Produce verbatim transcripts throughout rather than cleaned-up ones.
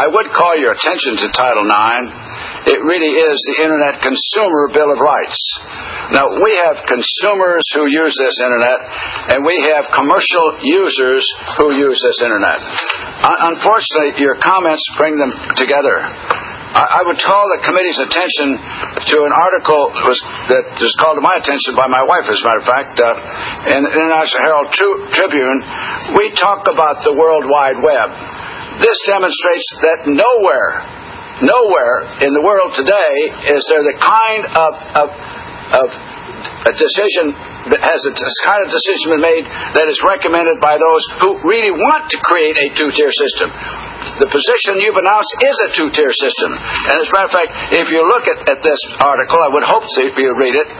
I would call your attention to Title nine. It really is the Internet Consumer Bill of Rights. Now, we have consumers who use this Internet, and we have commercial users who use this Internet. Unfortunately, your comments bring them together. I would call the committee's attention to an article was, that was called to my attention by my wife, as a matter of fact, uh, in the International Herald Tribune. We talk about the World Wide Web. This demonstrates that nowhere, nowhere in the world today is there the kind of, of, of a decision that has a kind of decision been made that is recommended by those who really want to create a two-tier system. The position you've announced is a two-tier system. And as a matter of fact, if you look at, at this article, I would hope that you read it,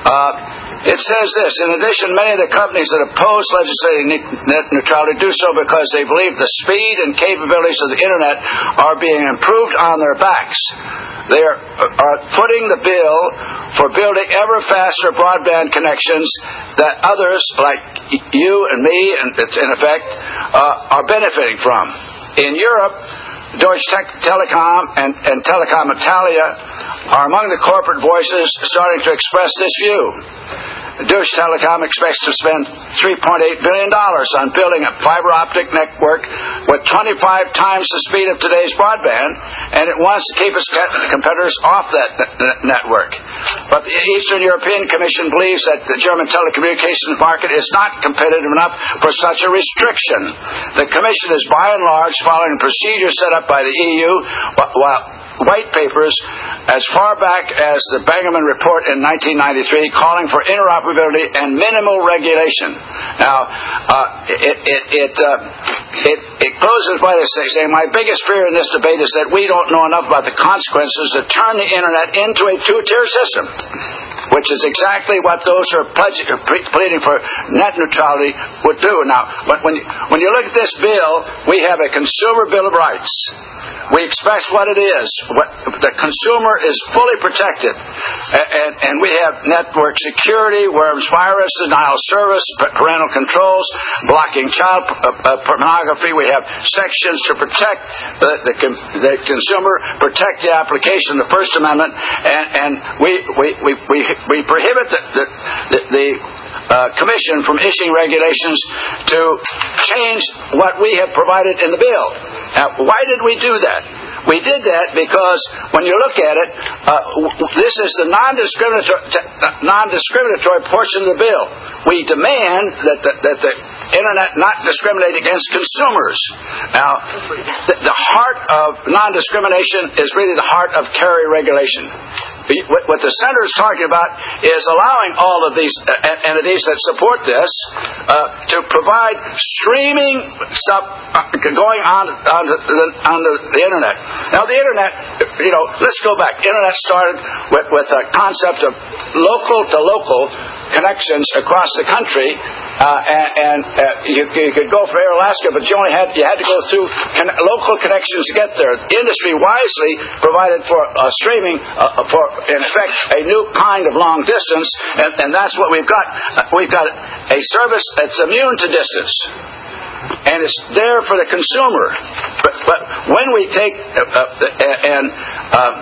uh, it says this: in addition, many of the companies that oppose legislating net neutrality do so because they believe the speed and capabilities of the Internet are being improved on their backs. They are, are footing the bill for building ever faster broadband connections that others, like you and me, in effect, uh, are benefiting from. In Europe, Deutsche Telekom and, and Telecom Italia are among the corporate voices starting to express this view. Deutsche Telekom expects to spend three point eight billion dollars on building a fiber optic network with twenty-five times the speed of today's broadband, and it wants to keep its competitors off that network. But the Eastern European Commission believes that the German telecommunications market is not competitive enough for such a restriction. The Commission is by and large following a procedure set up by the E U, while white papers as far back as the Bangaman Report in nineteen ninety-three calling for interoperability and minimal regulation. Now, uh, it it it, uh, it it closes by saying, my biggest fear in this debate is that we don't know enough about the consequences that turn the Internet into a two-tier system, which is exactly what those who are pledging, pleading for net neutrality would do. Now, when when you look at this bill, we have a consumer bill of rights. We express what it is. What, the consumer is fully protected. And, and, and we have network security, worms virus, denial of service, parental controls, blocking child uh, pornography. We have sections to protect the, the, the consumer, protect the application of the First Amendment, and, and we, we, we, we, we prohibit the, the, the, the uh, Commission from issuing regulations to change what we have provided in the bill. Now, why did we do that? We did that because when you look at it, uh, this is the non-discriminatory, non-discriminatory portion of the bill. We demand that the, that the Internet not discriminate against consumers. Now, the, the heart of non-discrimination is really the heart of carrier regulation. What the Senator is talking about is allowing all of these entities that support this uh, to provide streaming stuff going on on the, on the, the Internet. Now, the Internet, you know, let's go back. Internet started with, with a concept of local-to-local connections across the country, uh, and, and uh, you, you could go for Air Alaska, but you only had you had to go through con- local connections to get there. The industry wisely provided for uh, streaming uh, for, in effect, a new kind of long distance, and, and that's what we've got. Uh, we've got a service that's immune to distance. And it's there for the consumer. But, but when we take uh, uh, and uh,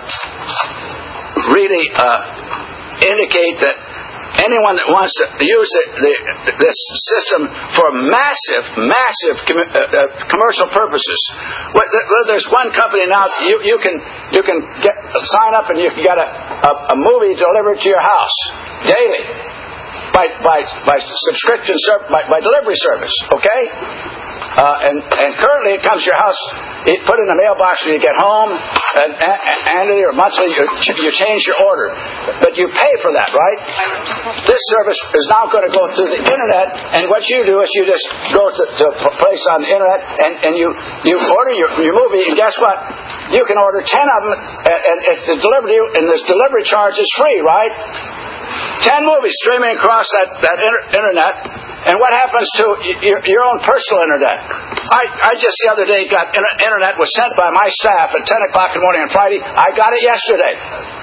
really uh, indicate that anyone that wants to use the, the, this system for massive, massive com- uh, uh, commercial purposes, well, there's one company now you, you can you can get sign up and you can get a, a, a movie delivered to your house daily. By, by by subscription ser- by, by delivery service, okay? Uh, and and currently it comes to your house, it put in the mailbox when you get home, and, and annually or monthly you, you change your order, but you pay for that, right? This service is now going to go through the Internet, and what you do is you just go to, to a place on the Internet and, and you you order your, your movie, and guess what? You can order ten of them, and, and it's delivered to you, and this delivery charge is free, right? Ten movies streaming across that, that inter- Internet, and what happens to your, your own personal Internet? I, I just the other day got inter- Internet was sent by my staff at ten o'clock in the morning on Friday. I got it yesterday.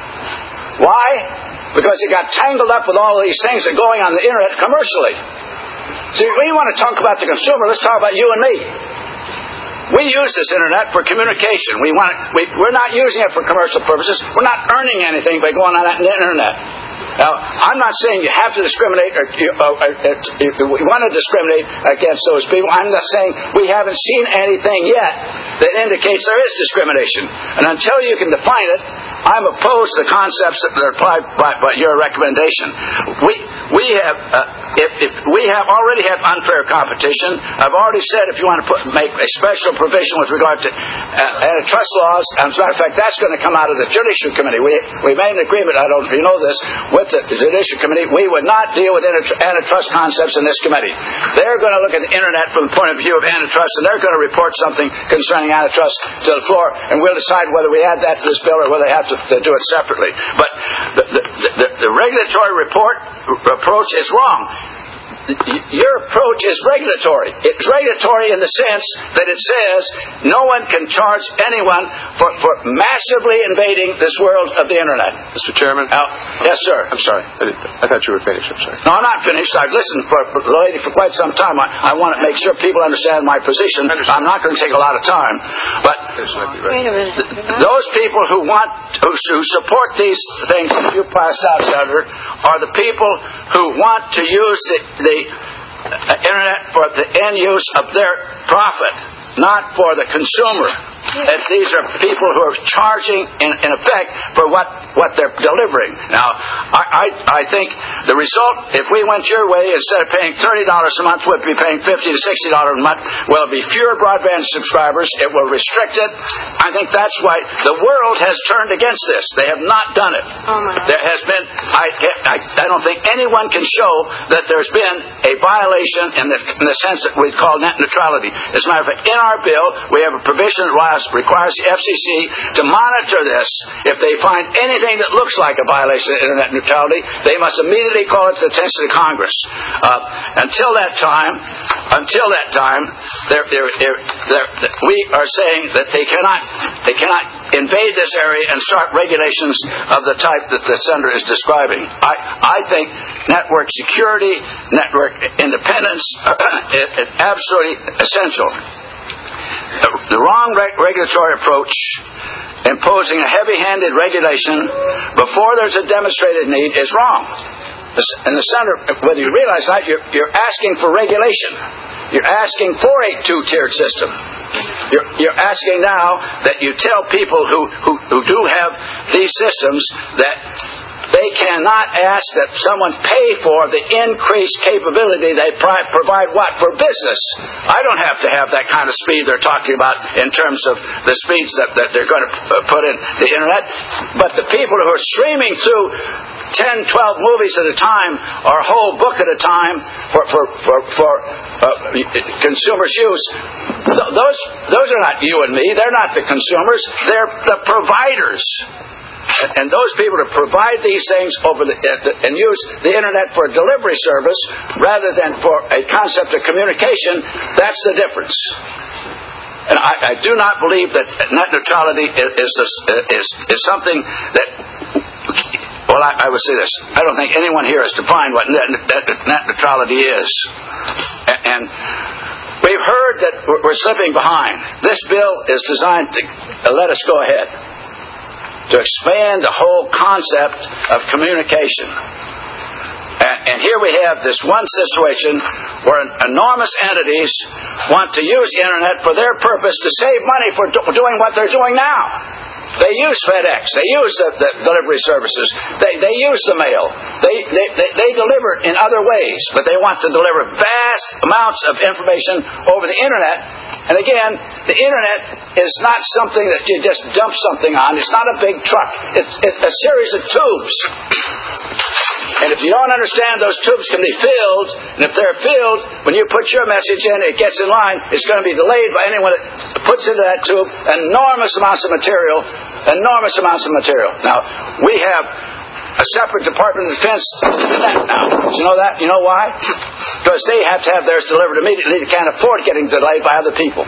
Why? Because it got tangled up with all of these things that are going on the Internet commercially. See, when you want to talk about the consumer, let's talk about you and me. we use this internet for communication. We want we, we're not using it for commercial purposes. We're not earning anything by going on that internet. Now, I'm not saying you have to discriminate, or, or, or if we want to discriminate against those people. I'm not saying we haven't seen anything yet that indicates there is discrimination. And until you can define it, I'm opposed to the concepts that are applied by, by your recommendation. We we have uh, if, if we have already have unfair competition. I've already said if you want to put, make a special provision with regard to uh, antitrust laws. As a matter of fact, that's going to come out of the Judicial Committee. We we made an agreement. I don't know if you know this with the Judicial Committee. We would not deal with antitrust concepts in this committee. They're going to look at the internet from the point of view of antitrust, and they're going to report something concerning antitrust to the floor, and we'll decide whether we add that to this bill or whether they have to, to do it separately. But the, the, the, the regulatory report approach is wrong. Your approach is regulatory. It's regulatory in the sense that it says no one can charge anyone for, for massively invading this world of the internet. Mister Chairman? Uh, yes, sir. I'm sorry. I, I thought you were finished. I'm sorry. No, I'm not finished. I've listened for, for the lady for quite some time. I, I want to make sure people understand my position. I'm not going to take a lot of time. But Wait a minute. Th- those people who want who, who support these things that you passed out, Senator, are the people who want to use the, the internet for the end use of their profit, not for the consumer. And these are people who are charging, in, in effect, for what, what they're delivering. Now, I, I, I think the result, if we went your way, instead of paying thirty dollars a month, we'd be paying fifty to sixty dollars a month. Well, it'll be fewer broadband subscribers. It will restrict it. I think that's why the world has turned against this. They have not done it. Oh my God. There has been, I, I, I don't think anyone can show that there's been a violation in the, in the sense that we call net neutrality. As a matter of fact, in our bill, we have a provision that requires the F C C to monitor this. If they find anything that looks like a violation of internet neutrality, they must immediately call it to the attention of Congress. Uh, until that time, until that time, they're, they're, they're, they're, we are saying that they cannot, they cannot invade this area and start regulations of the type that the Senator is describing. I, I think network security, network independence is, is absolutely essential. The, the wrong reg- regulatory approach, imposing a heavy-handed regulation before there's a demonstrated need, is wrong. And the Senator, whether you realize that, you're, you're asking for regulation. You're asking for a two-tiered system. You're, you're asking now that you tell people who, who, who do have these systems that they cannot ask that someone pay for the increased capability they pri- provide what? For business. I don't have to have that kind of speed they're talking about in terms of the speeds that, that they're going to put in the internet. But the people who are streaming through ten, twelve movies at a time or a whole book at a time for, for, for, for uh, consumers' use, th- those, those are not you and me. They're not the consumers. They're the providers. And those people to provide these things over the, uh, and use the internet for a delivery service rather than for a concept of communication, that's the difference. And I, I do not believe that net neutrality is is, is, is something that, well, I, I would say this. I don't think anyone here has defined what net, net, net neutrality is. And we've heard that we're slipping behind. This bill is designed to let us go ahead, to expand the whole concept of communication. And, and here we have this one situation where enormous entities want to use the internet for their purpose to save money for do- doing what they're doing now. They use FedEx. They use the, the delivery services. They they use the mail. They, they they they deliver in other ways, but they want to deliver vast amounts of information over the internet. And again, the internet is not something that you just dump something on. It's not a big truck. It's, it's a series of tubes. And if you don't understand, those tubes can be filled. And if they're filled, when you put your message in, it gets in line. It's going to be delayed by anyone that puts into that tube enormous amounts of material. Enormous amounts of material. Now, we have a separate Department of Defense now. Do you know that? You know why? Because they have to have theirs delivered immediately. They can't afford getting delayed by other people.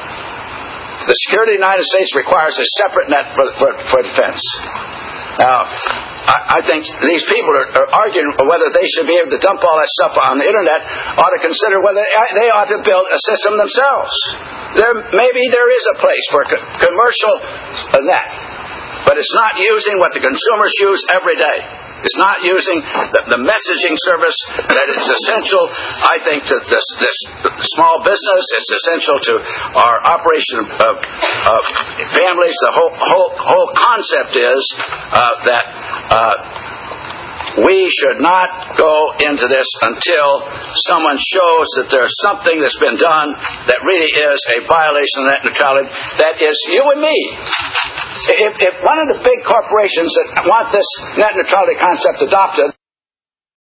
The security of the United States requires a separate net for, for, for defense. Now, I, I think these people are, are arguing whether they should be able to dump all that stuff on the internet, ought to consider whether they ought to build a system themselves. there maybe there is a place for co- commercial uh, net, but it's not using what the consumers use every day. It's not using the, the messaging service that is essential, I think, to this, this small business. It's essential to our operation of, of, of families. The whole whole whole concept is uh, that uh, we should not go into this until someone shows that there's something that's been done that really is a violation of net neutrality. That is you and me. If, if one of the big corporations that want this net neutrality concept adopted